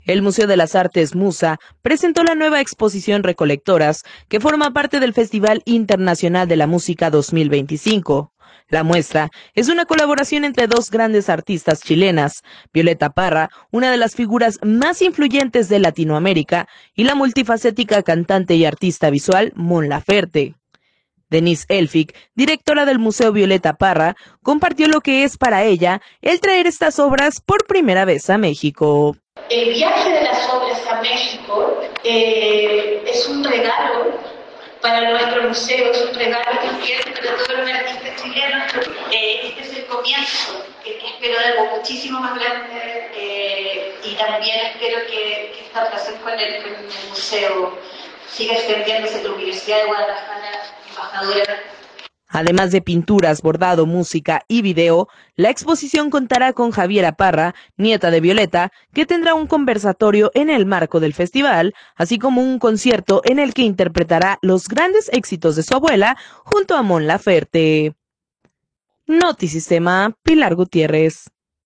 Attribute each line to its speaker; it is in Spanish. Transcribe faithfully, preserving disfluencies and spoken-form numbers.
Speaker 1: El Museo de las Artes Musa presentó la nueva exposición Recolectoras, que forma parte del Festival Internacional de la Música dos mil veinticinco. La muestra es una colaboración entre dos grandes artistas chilenas, Violeta Parra, una de las figuras más influyentes de Latinoamérica, y la multifacética cantante y artista visual Mon Laferte. Denise Elfic, directora del Museo Violeta Parra, compartió lo que es para ella el traer estas obras por primera vez a México.
Speaker 2: El viaje de las obras a México eh, es un regalo para nuestro museo, es un regalo también para todos los artistas chilenos. Eh, este es el comienzo, que, que espero de algo muchísimo más grande eh, y también espero que, que esta relación con el, con el museo siga extendiéndose en la Universidad de Guadalajara, embajadora.
Speaker 1: Además de pinturas, bordado, música y video, la exposición contará con Javiera Parra, nieta de Violeta, que tendrá un conversatorio en el marco del festival, así como un concierto en el que interpretará los grandes éxitos de su abuela junto a Mon Laferte. Notisistema, Pilar Gutiérrez.